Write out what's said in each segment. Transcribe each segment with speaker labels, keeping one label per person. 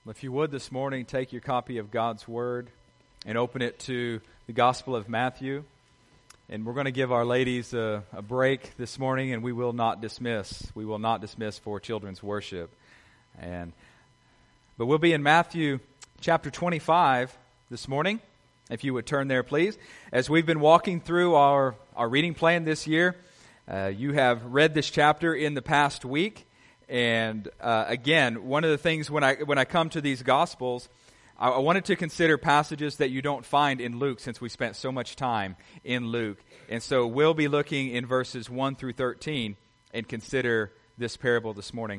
Speaker 1: If you would this morning, take your copy of God's Word and open it to the Gospel of Matthew. And we're going to give our ladies a break this morning, and we will not dismiss. We will not dismiss for children's worship. But we'll be in Matthew chapter 25 this morning, if you would turn there, please. As we've been walking through our reading plan this year, you have read this chapter in the past week. And again, one of the things when I come to these Gospels, I wanted to consider passages that you don't find in Luke, since we spent so much time in Luke. And so we'll be looking in verses 1 through 13 and consider this parable this morning.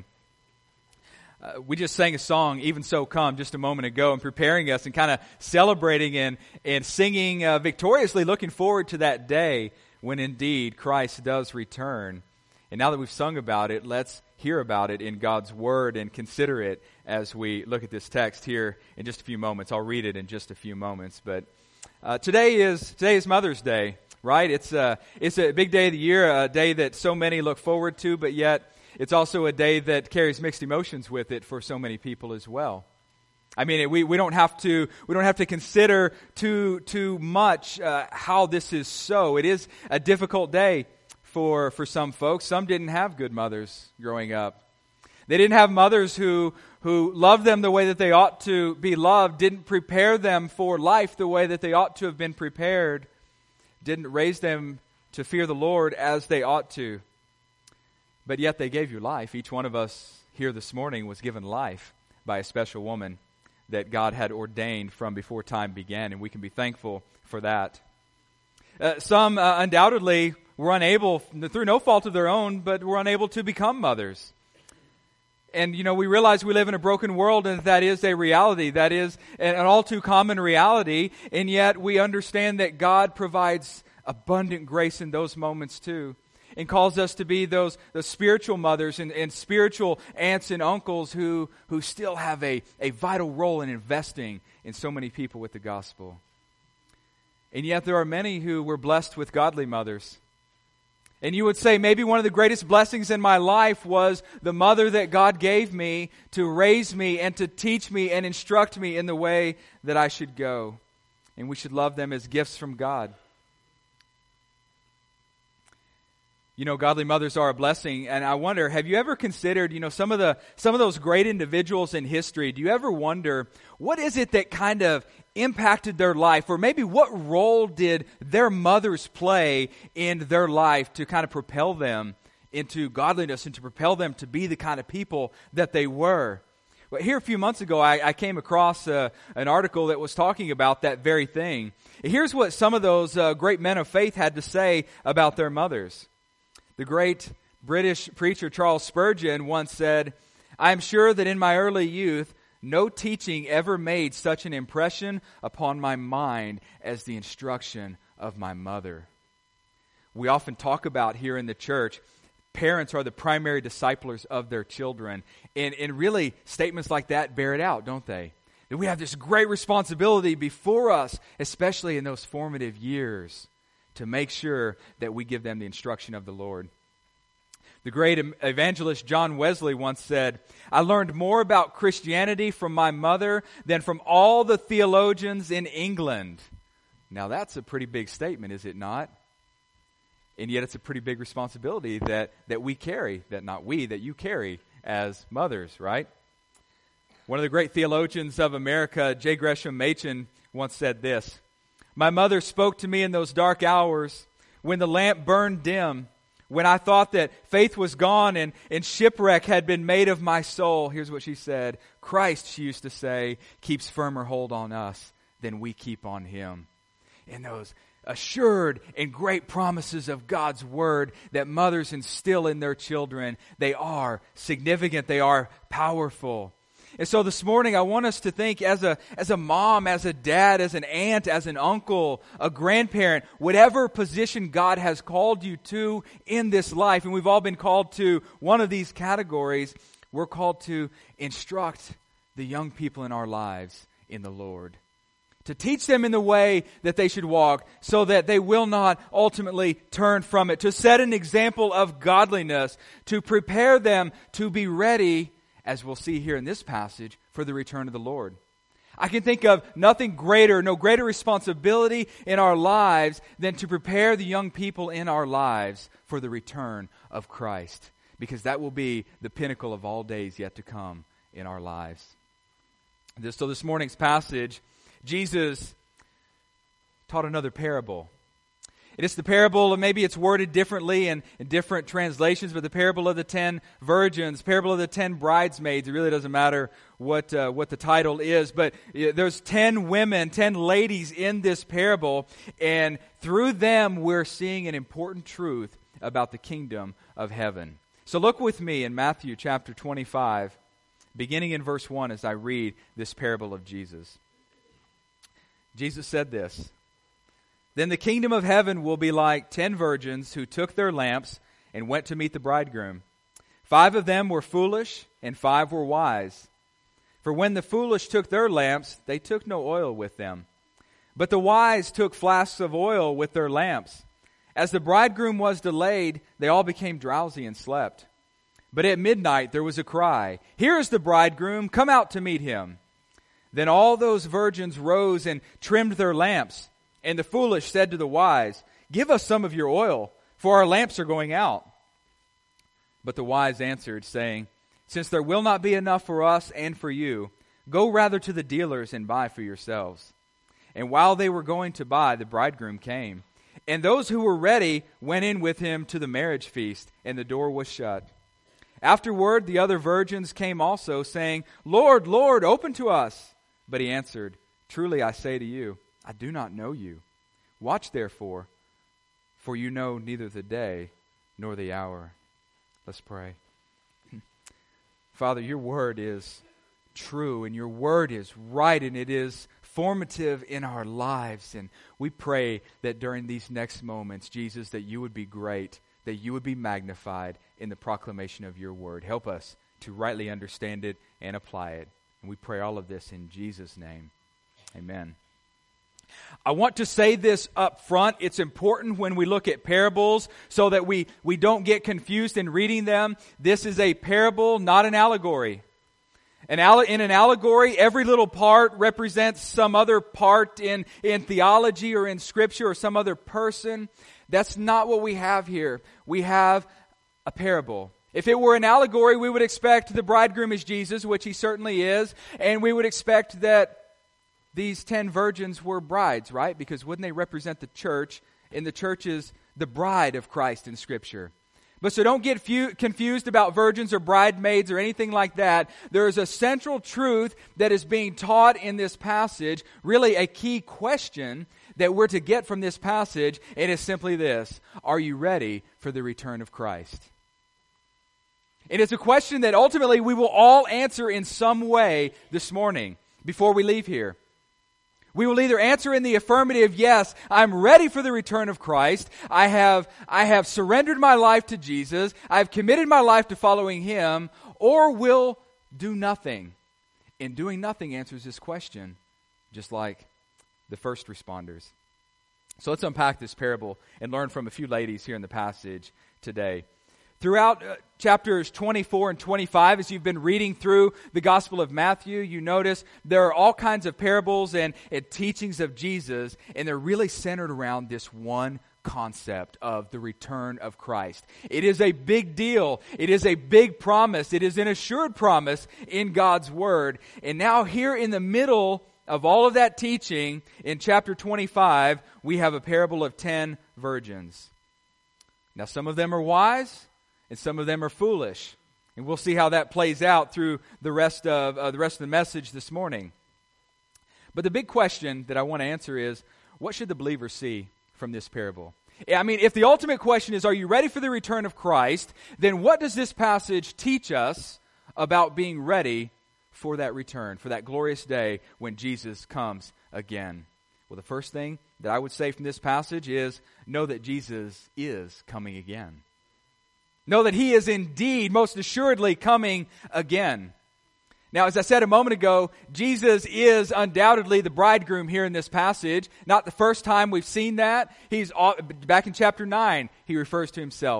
Speaker 1: We just sang a song, Even So Come, just a moment ago, and preparing us and kind of celebrating and singing victoriously, looking forward to that day when indeed Christ does return. And now that we've sung about it, let's hear about it in God's Word and consider it as we look at this text here in just a few moments. I'll read it in just a few moments. But today is Mother's Day, right? It's a big day of the year, a day that so many look forward to, but yet it's also a day that carries mixed emotions with it for so many people as well. I mean, we don't have to consider too much how this is so. It is a difficult day for some folks. Some didn't have good mothers growing up. They didn't have mothers who loved them the way that they ought to be loved, didn't prepare them for life the way that they ought to have been prepared, didn't raise them to fear the Lord as they ought to. But yet they gave you life. Each one of us here this morning was given life by a special woman that God had ordained from before time began, and we can be thankful for that. Some undoubtedly were unable, through no fault of their own, but were unable to become mothers. And, we realize we live in a broken world, and that is a reality. That is an all too common reality, and yet we understand that God provides abundant grace in those moments too, and calls us to be those spiritual mothers and spiritual aunts and uncles who still have a vital role in investing in so many people with the gospel. And yet there are many who were blessed with godly mothers. And you would say maybe one of the greatest blessings in my life was the mother that God gave me to raise me and to teach me and instruct me in the way that I should go. And we should love them as gifts from God. Godly mothers are a blessing, and I wonder, have you ever considered, some of those great individuals in history? Do you ever wonder, what is it that kind of impacted their life, or maybe what role did their mothers play in their life to kind of propel them into godliness and to propel them to be the kind of people that they were? Well, here a few months ago, I came across an article that was talking about that very thing. Here's what some of those great men of faith had to say about their mothers. The great British preacher Charles Spurgeon once said, "I am sure that in my early youth, no teaching ever made such an impression upon my mind as the instruction of my mother." We often talk about here in the church, parents are the primary disciplers of their children. And really, statements like that bear it out, don't they? That we have this great responsibility before us, especially in those formative years, to make sure that we give them the instruction of the Lord. The great evangelist John Wesley once said, "I learned more about Christianity from my mother than from all the theologians in England." Now that's a pretty big statement, is it not? And yet it's a pretty big responsibility that we carry, that you carry as mothers, right? One of the great theologians of America, J. Gresham Machen, once said this, "My mother spoke to me in those dark hours when the lamp burned dim, when I thought that faith was gone and shipwreck had been made of my soul." Here's what she said. "Christ," she used to say, "keeps firmer hold on us than we keep on Him." And those assured and great promises of God's Word that mothers instill in their children, they are significant, they are powerful. And so this morning I want us to think as a mom, as a dad, as an aunt, as an uncle, a grandparent, whatever position God has called you to in this life, and we've all been called to one of these categories, we're called to instruct the young people in our lives in the Lord. To teach them in the way that they should walk so that they will not ultimately turn from it. To set an example of godliness. To prepare them to be ready as we'll see here in this passage, for the return of the Lord. I can think of nothing greater, no greater responsibility in our lives than to prepare the young people in our lives for the return of Christ, because that will be the pinnacle of all days yet to come in our lives. So this morning's passage, Jesus taught another parable. It is the parable, and maybe it's worded differently in different translations, but the parable of the 10 virgins, parable of the 10 bridesmaids. It really doesn't matter what the title is, but there's 10 women, 10 ladies in this parable, and through them we're seeing an important truth about the kingdom of heaven. So look with me in Matthew chapter 25, beginning in verse 1 as I read this parable of Jesus. Jesus said this, "Then the kingdom of heaven will be like 10 virgins who took their lamps and went to meet the bridegroom. 5 of them were foolish, and 5 were wise. For when the foolish took their lamps, they took no oil with them. But the wise took flasks of oil with their lamps. As the bridegroom was delayed, they all became drowsy and slept. But at midnight there was a cry, 'Here is the bridegroom, come out to meet him.' Then all those virgins rose and trimmed their lamps. And the foolish said to the wise, 'Give us some of your oil, for our lamps are going out.' But the wise answered, saying, 'Since there will not be enough for us and for you, go rather to the dealers and buy for yourselves.' And while they were going to buy, the bridegroom came. And those who were ready went in with him to the marriage feast, and the door was shut. Afterward, the other virgins came also, saying, 'Lord, Lord, open to us.' But he answered, 'Truly I say to you, I do not know you. Watch therefore, for you know neither the day nor the hour.'" Let's pray. Father, your word is true, and your word is right, and it is formative in our lives. And we pray that during these next moments, Jesus, that you would be great, that you would be magnified in the proclamation of your word. Help us to rightly understand it and apply it. And we pray all of this in Jesus' name. Amen. I want to say this up front. It's important when we look at parables so that we don't get confused in reading them. This is a parable, not an allegory. In an allegory, every little part represents some other part in theology or in Scripture or some other person. That's not what we have here. We have a parable. If it were an allegory, we would expect the bridegroom is Jesus, which he certainly is, and we would expect that these 10 virgins were brides, right? Because wouldn't they represent the church? And the church is the bride of Christ in Scripture. But so don't get confused about virgins or bridesmaids or anything like that. There is a central truth that is being taught in this passage, really a key question that we're to get from this passage, and it's simply this: are you ready for the return of Christ? It is a question that ultimately we will all answer in some way this morning before we leave here. We will either answer in the affirmative, yes, I'm ready for the return of Christ. I have surrendered my life to Jesus. I've committed my life to following Him, or we'll do nothing. And doing nothing answers this question, just like the first responders. So let's unpack this parable and learn from a few ladies here in the passage today. Throughout chapters 24 and 25, as you've been reading through the Gospel of Matthew, you notice there are all kinds of parables and teachings of Jesus, and they're really centered around this one concept of the return of Christ. It is a big deal. It is a big promise. It is an assured promise in God's Word. And now here in the middle of all of that teaching, in chapter 25, we have a parable of 10 virgins. Now some of them are wise, and some of them are foolish. And we'll see how that plays out through the rest of the message this morning. But the big question that I want to answer is, what should the believer see from this parable? I mean, if the ultimate question is, are you ready for the return of Christ? Then what does this passage teach us about being ready for that return, for that glorious day when Jesus comes again? Well, the first thing that I would say from this passage is, know that Jesus is coming again. Know that He is indeed, most assuredly, coming again. Now, as I said a moment ago, Jesus is undoubtedly the bridegroom here in this passage. Not the first time we've seen that. Back in chapter 9, He refers to Himself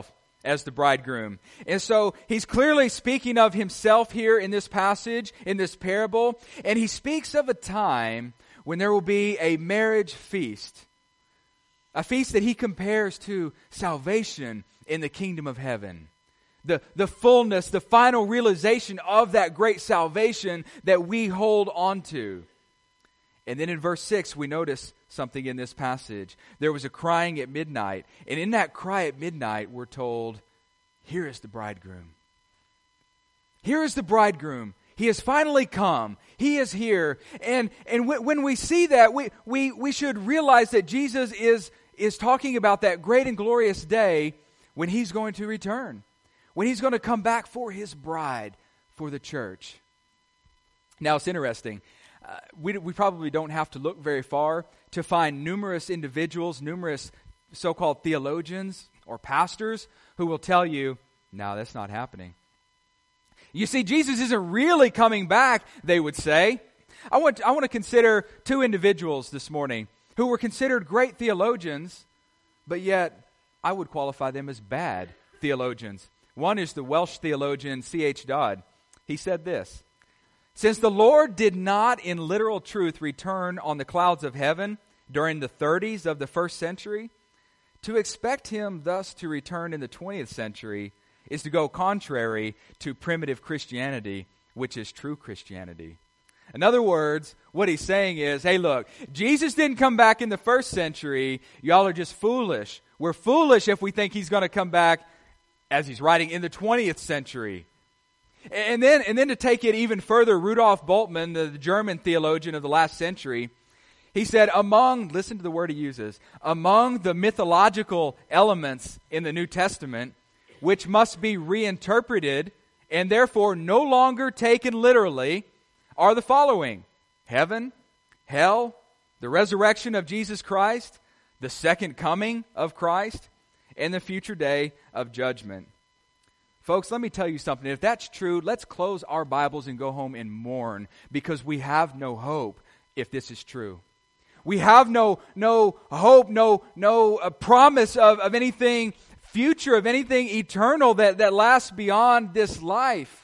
Speaker 1: as the bridegroom. And so he's clearly speaking of himself here in this passage, in this parable. And he speaks of a time when there will be a marriage feast. A feast that he compares to salvation in the kingdom of heaven. The fullness, the final realization of that great salvation that we hold on to. And then in verse 6, we notice something in this passage. There was a crying at midnight. And in that cry at midnight, we're told, here is the bridegroom. Here is the bridegroom. He has finally come. He is here. And when we see that, we should realize that Jesus is talking about that great and glorious day when He's going to return. When He's going to come back for His bride, for the church. Now, it's interesting. We probably don't have to look very far to find numerous individuals, numerous so-called theologians or pastors who will tell you, no, that's not happening. You see, Jesus isn't really coming back, they would say. I want to consider two individuals this morning who were considered great theologians, but yet I would qualify them as bad theologians. One is the Welsh theologian C.H. Dodd. He said this, "Since the Lord did not in literal truth return on the clouds of heaven during the 30s of the first century, to expect Him thus to return in the 20th century is to go contrary to primitive Christianity, which is true Christianity." In other words, what he's saying is, hey, look, Jesus didn't come back in the first century. Y'all are just foolish. We're foolish if we think He's going to come back, as he's writing, in the 20th century. And then to take it even further, Rudolf Bultmann, the German theologian of the last century, he said, listen to the word he uses, among the mythological elements in the New Testament, which must be reinterpreted and therefore no longer taken literally, are the following: heaven, hell, the resurrection of Jesus Christ, the second coming of Christ, and the future day of judgment. Folks, let me tell you something. If that's true, let's close our Bibles and go home and mourn, because we have no hope if this is true. We have no hope, no promise of anything future, of anything eternal that lasts beyond this life.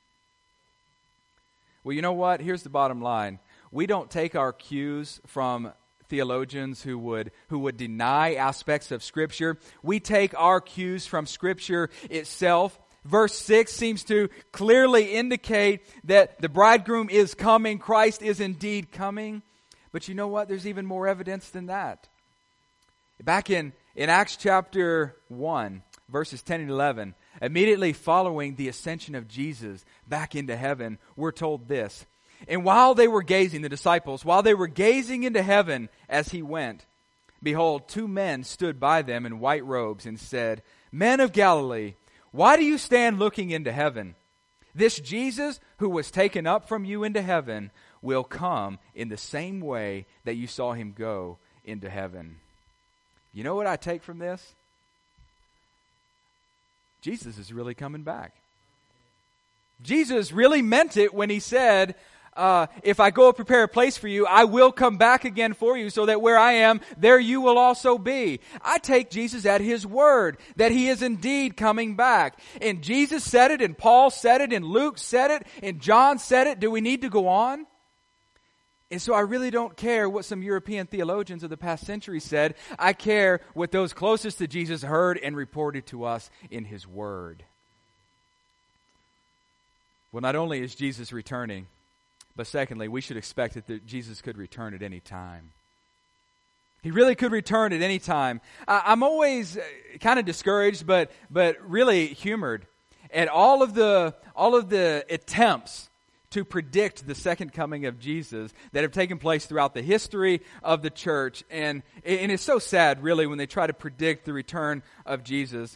Speaker 1: Well, you know what? Here's the bottom line. We don't take our cues from theologians who would deny aspects of Scripture. We take our cues from Scripture itself. Verse 6 seems to clearly indicate that the bridegroom is coming. Christ is indeed coming. But you know what? There's even more evidence than that. Back in Acts chapter 1, verses 10 and 11, immediately following the ascension of Jesus back into heaven, we're told this: "And while they were gazing," the disciples, "while they were gazing into heaven as He went, behold, two men stood by them in white robes and said, 'Men of Galilee, why do you stand looking into heaven? This Jesus who was taken up from you into heaven will come in the same way that you saw Him go into heaven.'" You know what I take from this? Jesus is really coming back. Jesus really meant it when He said, if I go prepare a place for you, I will come back again for you, so that where I am, there you will also be. I take Jesus at His word, that He is indeed coming back. And Jesus said it, and Paul said it, and Luke said it, and John said it. Do we need to go on? And so I really don't care what some European theologians of the past century said. I care what those closest to Jesus heard and reported to us in His word. Well, not only is Jesus returning, but secondly, we should expect that Jesus could return at any time. He really could return at any time. I'm always kind of discouraged, but really humored at all of the attempts to predict the second coming of Jesus that have taken place throughout the history of the church. And it's so sad, really, when they try to predict the return of Jesus.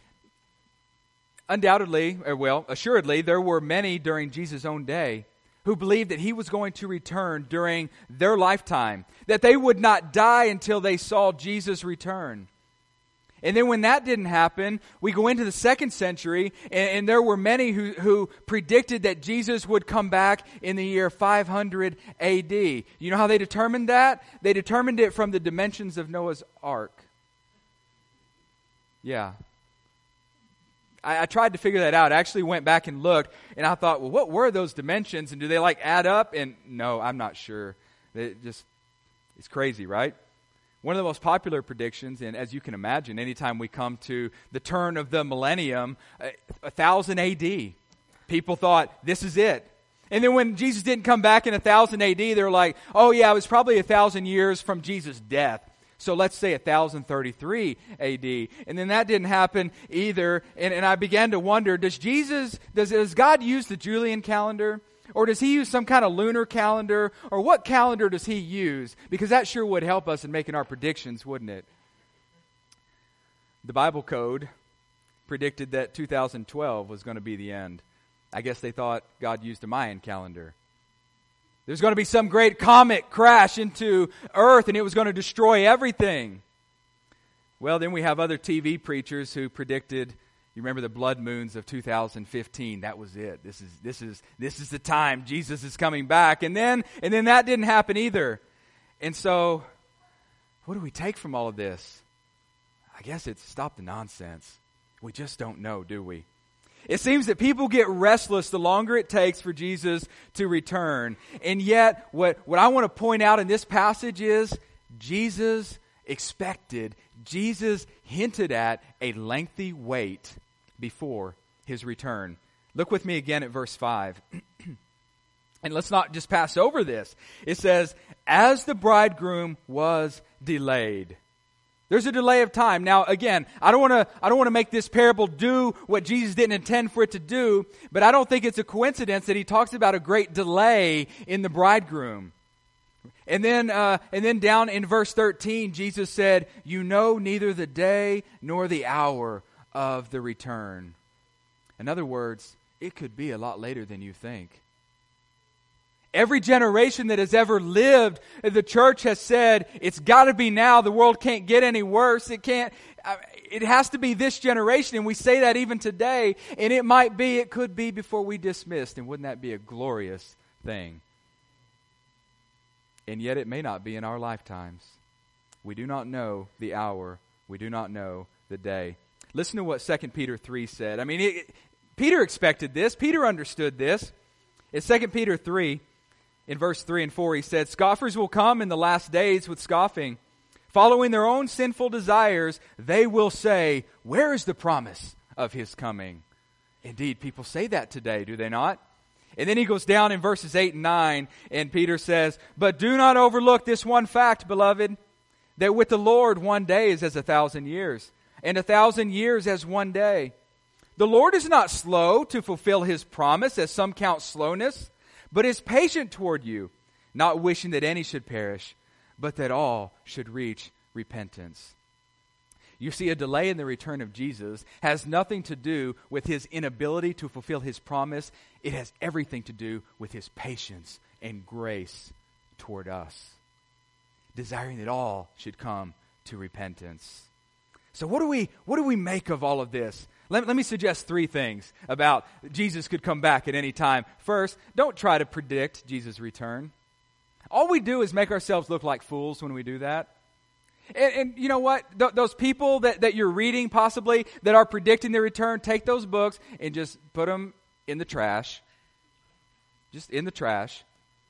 Speaker 1: Assuredly, there were many during Jesus' own day who believed that He was going to return during their lifetime, that they would not die until they saw Jesus return. And then when that didn't happen, we go into the second century, and there were many who predicted that Jesus would come back in the year 500 A.D. You know how they determined that? They determined it from the dimensions of Noah's Ark. Yeah. I tried to figure that out. I actually went back and looked, and I thought, well, what were those dimensions, and do they add up? And no, I'm not sure. It's crazy, right? One of the most popular predictions, and as you can imagine, anytime we come to the turn of the millennium, 1000 AD, people thought, this is it. And then when Jesus didn't come back in 1000 AD, they were like, oh yeah, it was probably 1,000 years from Jesus' death. So let's say 1033 AD. And then that didn't happen either. And I began to wonder, does God use the Julian calendar? Or does he use some kind of lunar calendar? Or what calendar does he use? Because that sure would help us in making our predictions, wouldn't it? The Bible Code predicted that 2012 was going to be the end. I guess they thought God used a Mayan calendar. There's going to be some great comet crash into Earth and it was going to destroy everything. Well, then we have other TV preachers who predicted, you remember the blood moons of 2015. That was it. This is the time Jesus is coming back. And then that didn't happen either. And so, what do we take from all of this? I guess it's stop the nonsense. We just don't know, do we? It seems that people get restless the longer it takes for Jesus to return. And yet, what I want to point out in this passage is Jesus expected, Jesus hinted at a lengthy wait before his return. Look with me again at verse 5. And let's not just pass over this. It says, as the bridegroom was delayed. There's a delay of time. Now, again, I don't want to make this parable do what Jesus didn't intend for it to do, but I don't think it's a coincidence that he talks about a great delay in the bridegroom. And then down in verse 13, Jesus said, "You know neither the day nor the hour of the return." In other words, it could be a lot later than you think. Every generation that has ever lived, the church has said, it's got to be now. The world can't get any worse. It has to be this generation. And we say that even today. And it could be before we dismissed. And wouldn't that be a glorious thing? And yet it may not be in our lifetimes. We do not know the hour. We do not know the day. Listen to what 2 Peter 3 said. I mean, Peter expected this. Peter understood this. In 2 Peter 3, in verse 3 and 4, he said, "Scoffers will come in the last days with scoffing. Following their own sinful desires, they will say, 'Where is the promise of his coming?'" Indeed, people say that today, do they not? And then he goes down in verses 8 and 9, and Peter says, "But do not overlook this one fact, beloved, that with the Lord 1 day is as 1,000 years, and 1,000 years as 1 day. The Lord is not slow to fulfill his promise, as some count slowness, but is patient toward you, not wishing that any should perish, but that all should reach repentance." You see, a delay in the return of Jesus has nothing to do with his inability to fulfill his promise. It has everything to do with his patience and grace toward us, desiring that all should come to repentance. So what do we make of all of this? Let me suggest 3 things about Jesus could come back at any time. First, don't try to predict Jesus' return. All we do is make ourselves look like fools when we do that. And you know what? Those people that you're reading possibly that are predicting their return, take those books and just put them in the trash. Just in the trash.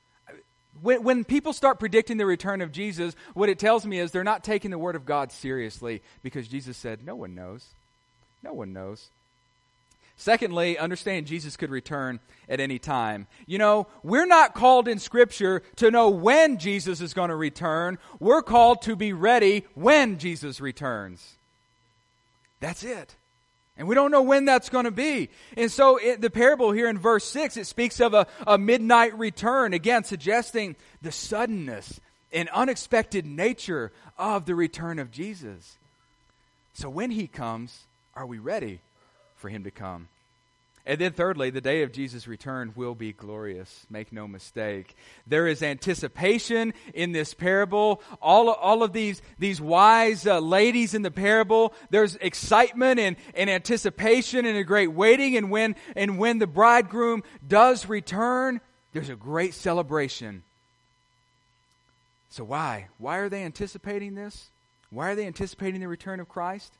Speaker 1: When people start predicting the return of Jesus, what it tells me is they're not taking the Word of God seriously, because Jesus said, no one knows. No one knows. Secondly, understand Jesus could return at any time. You know, we're not called in Scripture to know when Jesus is going to return. We're called to be ready when Jesus returns. That's it. And we don't know when that's going to be. And so the parable here in verse 6, it speaks of a midnight return, again suggesting the suddenness and unexpected nature of the return of Jesus. So when he comes, are we ready for him to come? And then thirdly, the day of Jesus' return will be glorious. Make no mistake. There is anticipation in this parable. All of these wise ladies in the parable, there's excitement and anticipation and a great waiting. And when the bridegroom does return, there's a great celebration. So why? Why are they anticipating this? Why are they anticipating the return of Christ?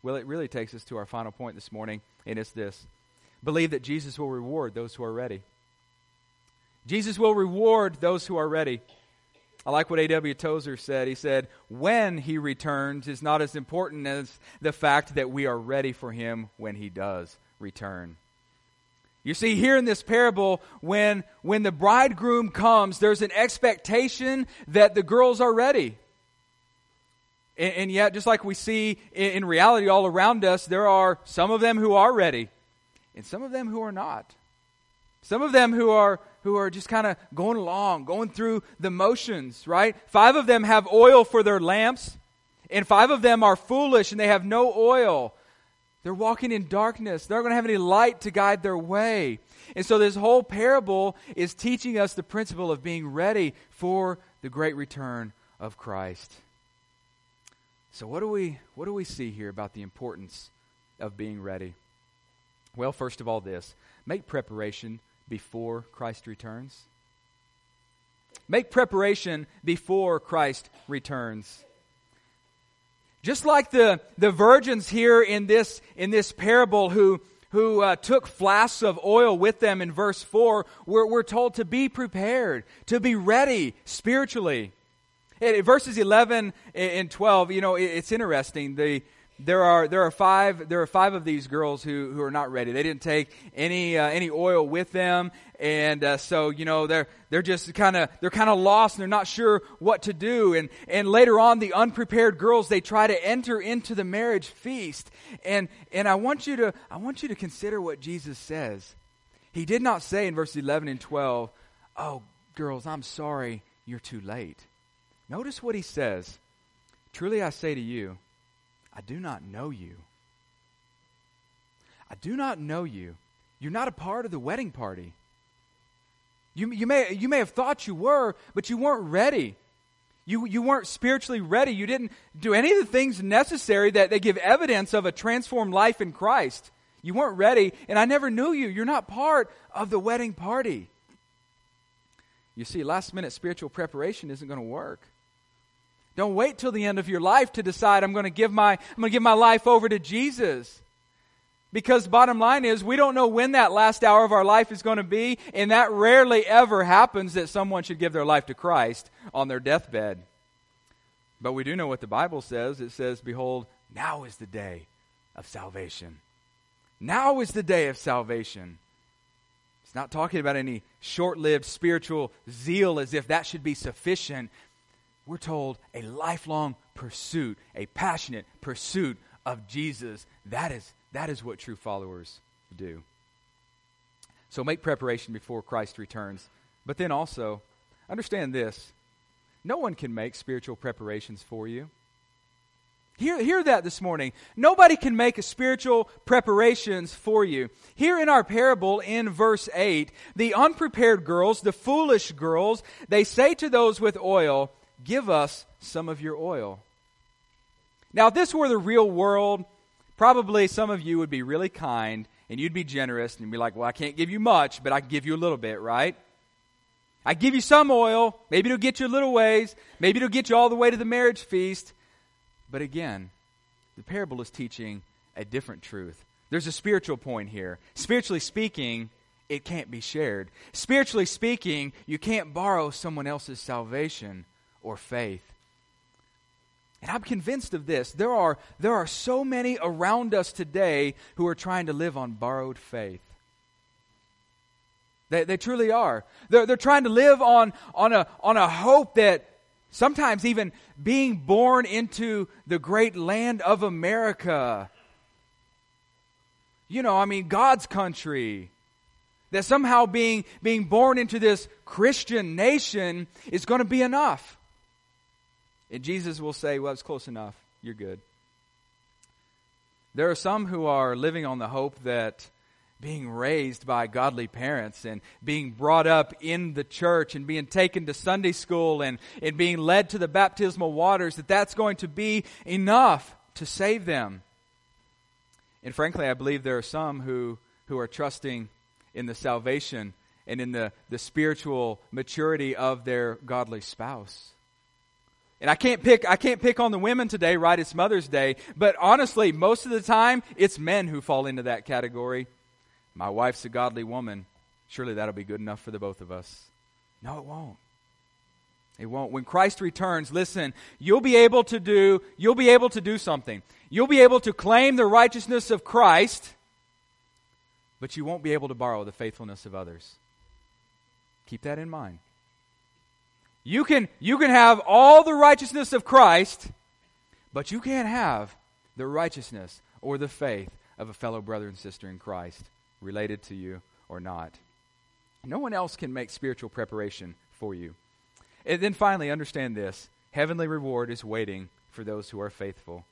Speaker 1: Well, it really takes us to our final point this morning, and it's this. Believe that Jesus will reward those who are ready. Jesus will reward those who are ready. I like what A.W. Tozer said. He said, when he returns is not as important as the fact that we are ready for him when he does return. You see, here in this parable, when the bridegroom comes, there's an expectation that the girls are ready. And yet, just like we see in reality all around us, there are some of them who are ready, and some of them who are not. Some of them who are just kind of going along, going through the motions, right? 5 of them have oil for their lamps, and 5 of them are foolish and they have no oil. They're walking in darkness. They're not going to have any light to guide their way. And so this whole parable is teaching us the principle of being ready for the great return of Christ. So what do we see here about the importance of being ready? Well, first of all, this. Make preparation before Christ returns. Make preparation before Christ returns. Just like the virgins here in this parable who took flasks of oil with them in verse 4, we're told to be prepared, to be ready spiritually. In verses 11 and 12, it's interesting. There are 5 of these girls who are not ready. They didn't take any oil with them, and so they're just kind of lost and they're not sure what to do. And later on, the unprepared girls, they try to enter into the marriage feast. And I want you to consider what Jesus says. He did not say in verses 11 and 12, "Oh, girls, I'm sorry, you're too late." Notice what he says. "Truly I say to you, I do not know you. I do not know you. You're not a part of the wedding party. You may have thought you were, but you weren't ready. You weren't spiritually ready. You didn't do any of the things necessary that they give evidence of a transformed life in Christ. You weren't ready, and I never knew you. You're not part of the wedding party." You see, last-minute spiritual preparation isn't going to work. Don't wait till the end of your life to decide I'm going to give my life over to Jesus. Because bottom line is, we don't know when that last hour of our life is going to be, and that rarely ever happens that someone should give their life to Christ on their deathbed. But we do know what the Bible says. It says, "Behold, now is the day of salvation." Now is the day of salvation. It's not talking about any short-lived spiritual zeal as if that should be sufficient. We're told a lifelong pursuit, a passionate pursuit of Jesus. That is what true followers do. So make preparation before Christ returns. But then also, understand this. No one can make spiritual preparations for you. Hear that this morning. Nobody can make spiritual preparations for you. Here in our parable in verse 8, the unprepared girls, the foolish girls, they say to those with oil, "Give us some of your oil." Now, if this were the real world, probably some of you would be really kind and you'd be generous and you'd be like, "Well, I can't give you much, but I can give you a little bit," right? I give you some oil. Maybe it'll get you a little ways. Maybe it'll get you all the way to the marriage feast. But again, the parable is teaching a different truth. There's a spiritual point here. Spiritually speaking, it can't be shared. Spiritually speaking, you can't borrow someone else's salvation or faith. And I'm convinced of this. There are so many around us today who are trying to live on borrowed faith. They truly are. They're trying to live on a hope that sometimes even being born into the great land of America, God's country, that somehow being born into this Christian nation is going to be enough. And Jesus will say, "Well, it's close enough. You're good." There are some who are living on the hope that being raised by godly parents and being brought up in the church and being taken to Sunday school and being led to the baptismal waters, that's going to be enough to save them. And frankly, I believe there are some who are trusting in the salvation and in the spiritual maturity of their godly spouse. And I can't pick on the women today, right? It's Mother's Day. But honestly, most of the time, it's men who fall into that category. My wife's a godly woman. Surely that'll be good enough for the both of us. No, it won't. It won't. When Christ returns, listen, you'll be able to do something. You'll be able to claim the righteousness of Christ, but you won't be able to borrow the faithfulness of others. Keep that in mind. You can have all the righteousness of Christ, but you can't have the righteousness or the faith of a fellow brother and sister in Christ, related to you or not. No one else can make spiritual preparation for you. And then finally, understand this. Heavenly reward is waiting for those who are faithful.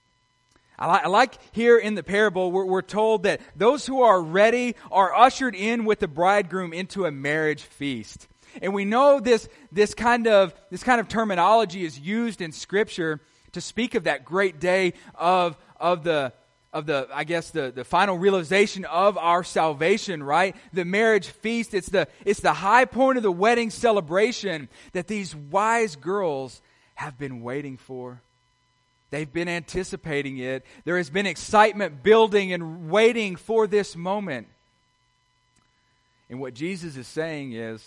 Speaker 1: I like here in the parable, we're told that those who are ready are ushered in with the bridegroom into a marriage feast. And we know this kind of terminology is used in Scripture to speak of that great day of the final realization of our salvation, right? The marriage feast, it's the high point of the wedding celebration that these wise girls have been waiting for. They've been anticipating it. There has been excitement building and waiting for this moment. And what Jesus is saying is,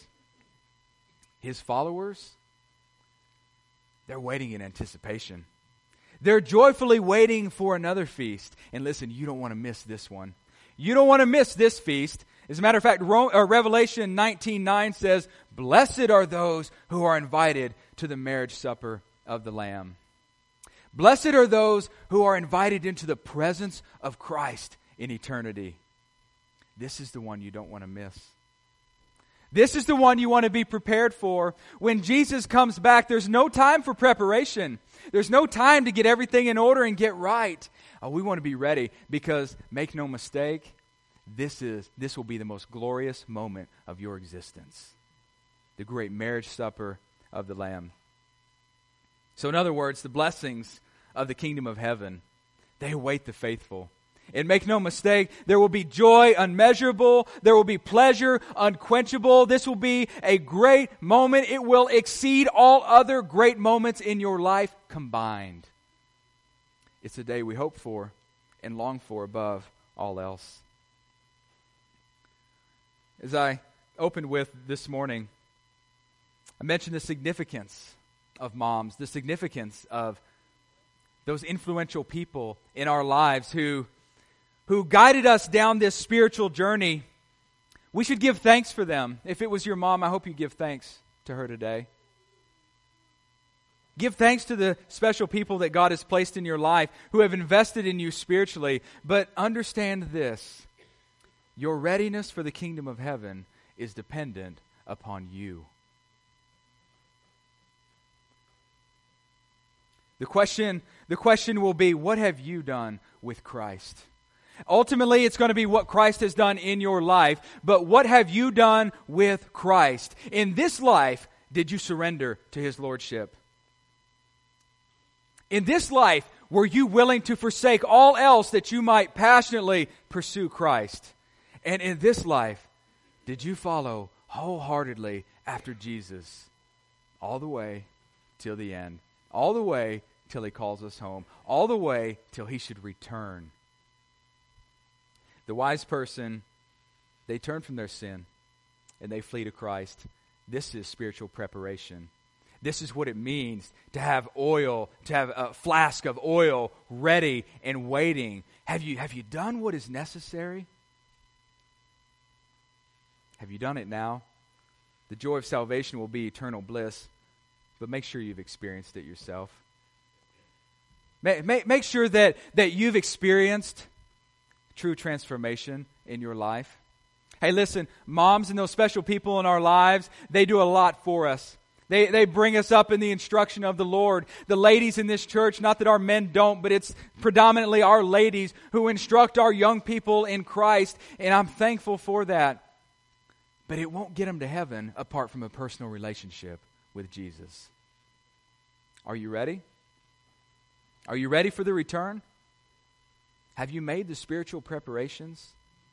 Speaker 1: His followers, they're waiting in anticipation. They're joyfully waiting for another feast. And listen, you don't want to miss this one. You don't want to miss this feast. As a matter of fact, Revelation 19:9 says, "Blessed are those who are invited to the marriage supper of the Lamb." Blessed are those who are invited into the presence of Christ in eternity. This is the one you don't want to miss. This is the one you want to be prepared for. When Jesus comes back, there's no time for preparation. There's no time to get everything in order and get right. We want to be ready because, make no mistake, this will be the most glorious moment of your existence. The great marriage supper of the Lamb. So in other words, the blessings of the kingdom of heaven, they await the faithful. And make no mistake, there will be joy unmeasurable. There will be pleasure unquenchable. This will be a great moment. It will exceed all other great moments in your life combined. It's a day we hope for and long for above all else. As I opened with this morning, I mentioned the significance of moms, the significance of those influential people in our lives who guided us down this spiritual journey. We should give thanks for them. If it was your mom, I hope you give thanks to her today. Give thanks to the special people that God has placed in your life who have invested in you spiritually. But understand this: your readiness for the kingdom of heaven is dependent upon you. The question will be, what have you done with Christ? Ultimately, it's going to be what Christ has done in your life, but what have you done with Christ? In this life, did you surrender to His Lordship? In this life, were you willing to forsake all else that you might passionately pursue Christ? And in this life, did you follow wholeheartedly after Jesus all the way till the end? All the way till He calls us home. All the way till He should return. The wise person, they turn from their sin and they flee to Christ. This is spiritual preparation. This is what it means to have oil, to have a flask of oil ready and waiting. Have you done what is necessary? Have you done it now? The joy of salvation will be eternal bliss, but make sure you've experienced it yourself. Make sure that you've experienced true transformation in your life. Hey, listen, moms and those special people in our lives, they do a lot for us. They bring us up in the instruction of the Lord. The ladies in this church, not that our men don't, but it's predominantly our ladies who instruct our young people in Christ, and I'm thankful for that. But it won't get them to heaven apart from a personal relationship with Jesus. Are you ready? Are you ready for the return? Have you made the spiritual preparations?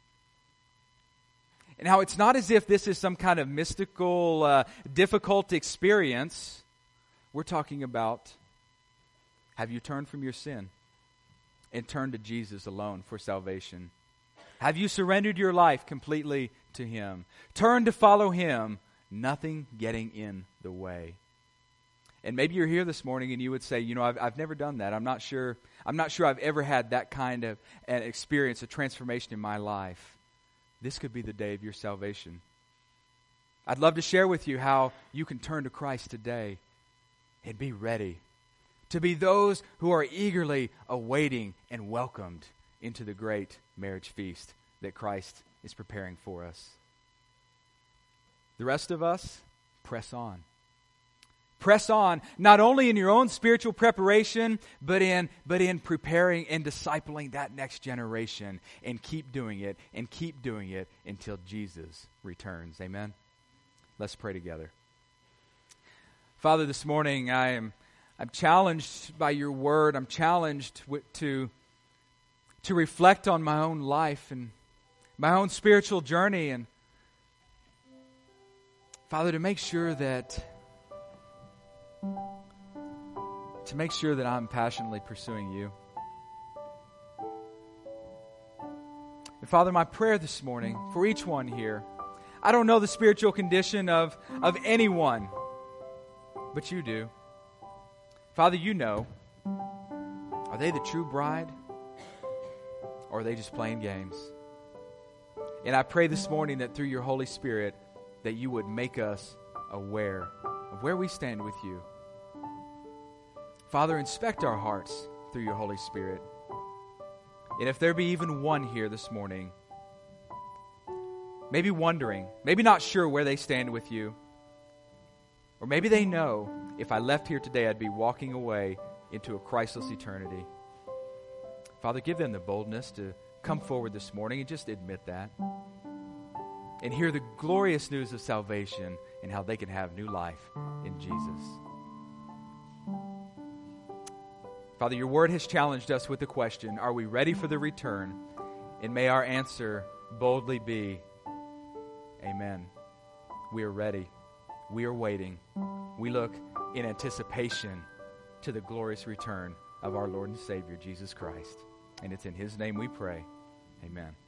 Speaker 1: Now, it's not as if this is some kind of mystical, difficult experience. We're talking about, have you turned from your sin and turned to Jesus alone for salvation? Have you surrendered your life completely to Him? Turn to follow Him, nothing getting in the way. And maybe you're here this morning and you would say, you know, I've never done that. I'm not sure I've ever had that kind of an experience, a transformation in my life. This could be the day of your salvation. I'd love to share with you how you can turn to Christ today and be ready to be those who are eagerly awaiting and welcomed into the great marriage feast that Christ is preparing for us. The rest of us, press on. Press on, not only in your own spiritual preparation, but in preparing and discipling that next generation, and keep doing it until Jesus returns. Amen? Let's pray together. Father, this morning I'm challenged by your word. I'm challenged to reflect on my own life and my own spiritual journey, and Father, to make sure that I'm passionately pursuing you. And Father, my prayer this morning for each one here, I don't know the spiritual condition of anyone, but you do. Father, you know. Are they the true bride? Or are they just playing games? And I pray this morning that through your Holy Spirit, that you would make us aware of where we stand with you. Father, inspect our hearts through your Holy Spirit. And if there be even one here this morning, maybe wondering, maybe not sure where they stand with you, or maybe they know, if I left here today, I'd be walking away into a Christless eternity. Father, give them the boldness to come forward this morning and just admit that. And hear the glorious news of salvation and how they can have new life in Jesus. Father, your word has challenged us with the question, are we ready for the return? And may our answer boldly be, amen. We are ready. We are waiting. We look in anticipation to the glorious return of our Lord and Savior, Jesus Christ. And it's in His name we pray. Amen.